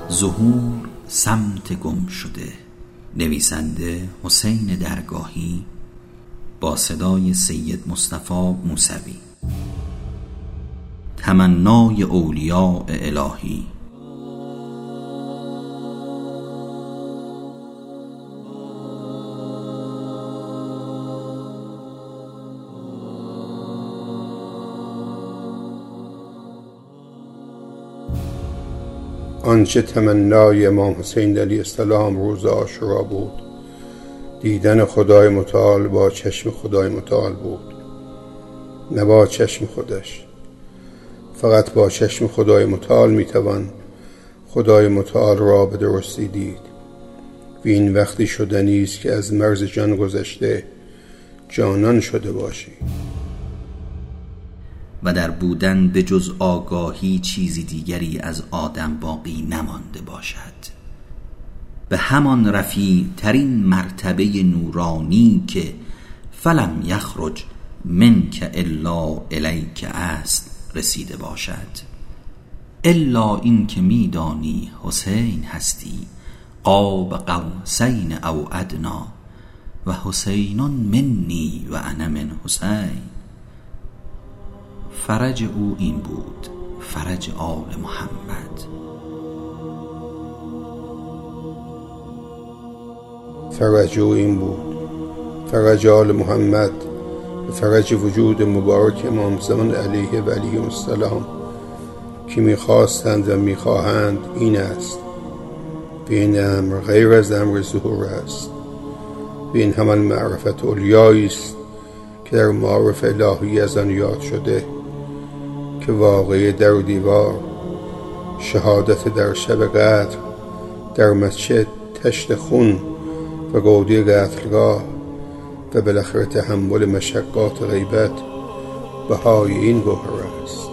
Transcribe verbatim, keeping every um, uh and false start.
ظهور سمت گم شده، نویسنده حسین درگاهی با صدای سید مصطفی موسوی. تمنای اولیاء الهی. آنچه تمنای امام حسین علیه السلام روز عاشورا بود، دیدن خدای متعال با چشم خدای متعال بود، نه با چشم خودش. فقط با چشم خدای متعال میتوان خدای متعال را به درستی دید و این وقتی شدنی است که از مرز جان گذشته جانان شده باشی و در بودن به جز آگاهی چیزی دیگری از آدم باقی نمانده باشد، به همان رفیع ترین مرتبه نورانی که فلم یخرج منک الا الیک است رسیده باشد. الا این که میدانی حسین هستی قاب قوسین او ادنا و حسین منی و انا من حسین. فرج او این بود، فرج آل محمد. فرج او این بود، فرج آل محمد، فرج وجود مبارک امام زمان علیه و علیه السلام که میخواستند و میخواهند این است. به این امر غیر از امر ظهور است. به این همان معرفت اولیایی است که در معارف الهی از آن یاد شده که واقعه در و دیوار، شهادت در شب قدر، در مسجد تشت خون و گودی قتلگاه و بالاخره تحمل مشقات غیبت بهای این گوهر است.